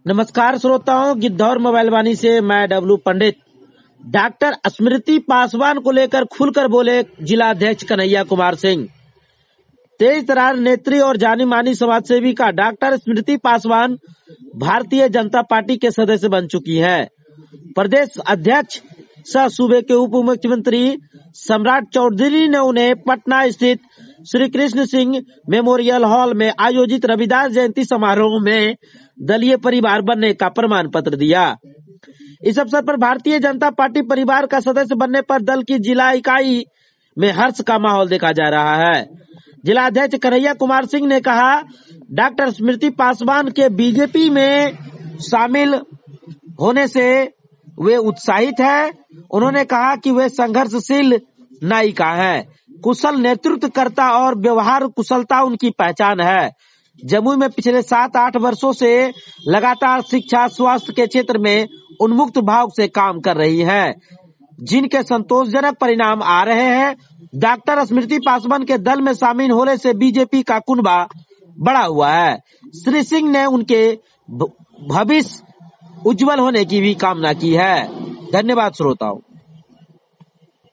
नमस्कार श्रोताओं, गिद्धौर मोबाइल वाणी से मैं डब्लू पंडित। डॉक्टर स्मृति पासवान को लेकर खुलकर बोले जिला अध्यक्ष कन्हैया कुमार सिंह। तेज तरार नेत्री और जानी मानी समाज सेविका डॉक्टर स्मृति पासवान भारतीय जनता पार्टी के सदस्य बन चुकी है। प्रदेश अध्यक्ष सह सूबे के उप मुख्यमंत्री सम्राट चौधरी ने उन्हें पटना स्थित श्री कृष्ण सिंह मेमोरियल हॉल में आयोजित रविदास जयंती समारोह में दलीय परिवार बनने का प्रमाण पत्र दिया। इस अवसर पर भारतीय जनता पार्टी परिवार का सदस्य बनने पर दल की जिला इकाई में हर्ष का माहौल देखा जा रहा है। जिला अध्यक्ष कन्हैया कुमार सिंह ने कहा, डॉक्टर स्मृति पासवान के बीजेपी में शामिल होने से वे उत्साहित है। उन्होंने कहा कि वे संघर्षशील नायिका है, कुशल नेतृत्वकर्ता और व्यवहार कुशलता उनकी पहचान है। जमुई में पिछले 7-8 वर्षों से लगातार शिक्षा स्वास्थ्य के क्षेत्र में उन्मुक्त भाव से काम कर रही है, जिनके संतोषजनक परिणाम आ रहे हैं। डॉक्टर स्मृति पासवान के दल में शामिल होने से बीजेपी का कुनबा बड़ा हुआ है। श्री सिंह ने उनके भविष्य उज्जवल होने की भी कामना की है। धन्यवाद श्रोताओं।